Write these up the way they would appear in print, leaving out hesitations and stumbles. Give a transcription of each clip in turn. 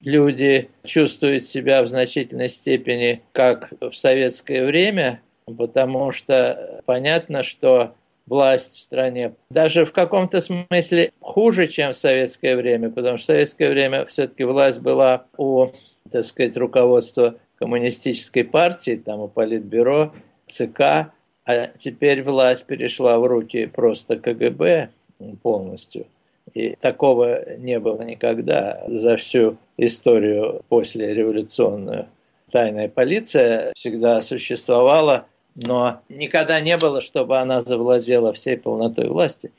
люди чувствуют себя в значительной степени как в советское время, потому что понятно, что власть в стране даже в каком-то смысле хуже, чем в советское время, потому что в советское время все-таки власть была у, так сказать, руководства коммунистической партии, там у Политбюро, ЦК, а теперь власть перешла в руки просто КГБ полностью. И такого не было никогда за всю историю послереволюционную. Тайная полиция всегда существовала, но никогда не было, чтобы она завладела всей полнотой власти.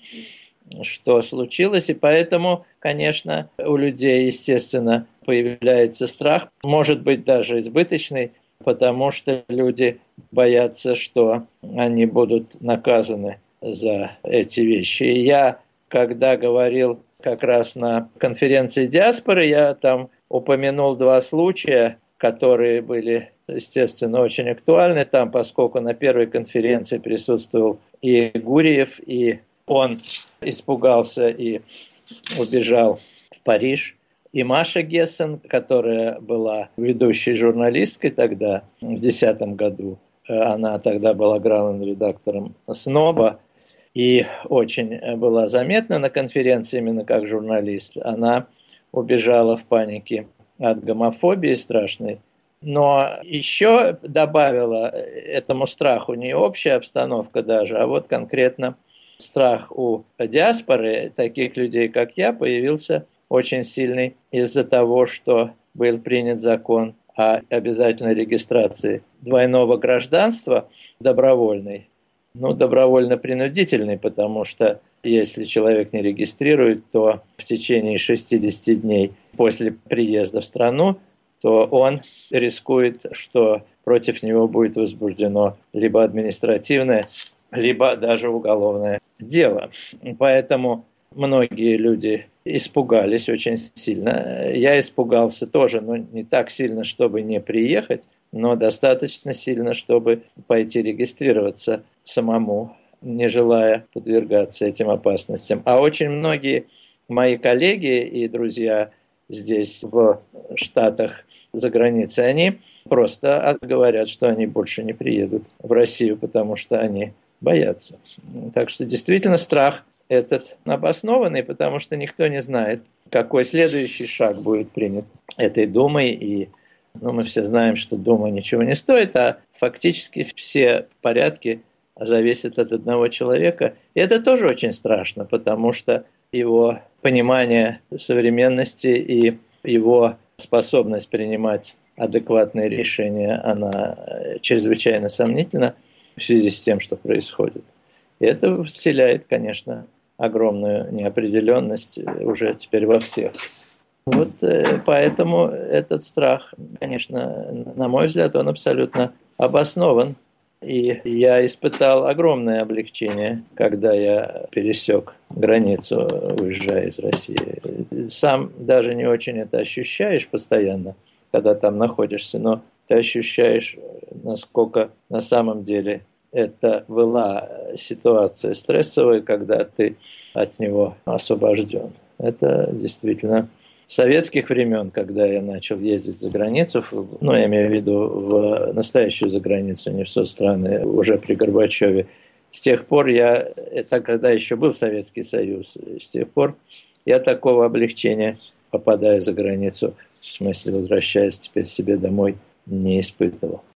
Что случилось, и поэтому, конечно, у людей, естественно, появляется страх, может быть, даже избыточный, потому что люди боятся, что они будут наказаны за эти вещи. И я, когда говорил как раз на конференции диаспоры, я там упомянул два случая, которые были, естественно, очень актуальны там, поскольку на первой конференции присутствовал и Гурьев, и он испугался и убежал в Париж. И Маша Гессен, которая была ведущей журналисткой тогда, в 2010 году, она тогда была главным редактором «Сноба», и очень была заметна на конференции именно как журналист. Она убежала в панике от гомофобии страшной, но еще добавила этому страху не общая обстановка даже, а вот конкретно страх у диаспоры, таких людей, как я, появился очень сильный из-за того, что был принят закон о обязательной регистрации двойного гражданства добровольной. Ну, добровольно-принудительный, потому что если человек не регистрирует, то в течение 60 дней после приезда в страну, то он рискует, что против него будет возбуждено либо административное, либо даже уголовное дело. Поэтому многие люди испугались очень сильно. Я испугался тоже, но не так сильно, чтобы не приехать, но достаточно сильно, чтобы пойти регистрироваться самому, не желая подвергаться этим опасностям. А очень многие мои коллеги и друзья здесь, в Штатах, за границей, они просто говорят, что они больше не приедут в Россию, потому что они боятся. Так что действительно страх этот обоснованный, потому что никто не знает, какой следующий шаг будет принят этой Думой. И мы все знаем, что Дума ничего не стоит, а фактически все порядки зависят от одного человека. И это тоже очень страшно, потому что его понимание современности и его способность принимать адекватные решения, она чрезвычайно сомнительна в связи с тем, что происходит. И это вселяет, конечно, огромную неопределенность уже теперь во всех. Вот поэтому этот страх, конечно, на мой взгляд, он абсолютно обоснован. И я испытал огромное облегчение, когда я пересек границу, уезжая из России. Сам даже не очень это ощущаешь постоянно, когда там находишься, но ты ощущаешь, насколько на самом деле это была ситуация стрессовая, когда ты от него освобожден. Это действительно советских времен, когда я начал ездить за границу, ну, я имею в виду в настоящую заграницу, не в соцстраны, уже при Горбачеве. С тех пор это когда еще был Советский Союз, с тех пор я такого облегчения, попадая за границу, в смысле возвращаясь теперь себе домой, не испытывал.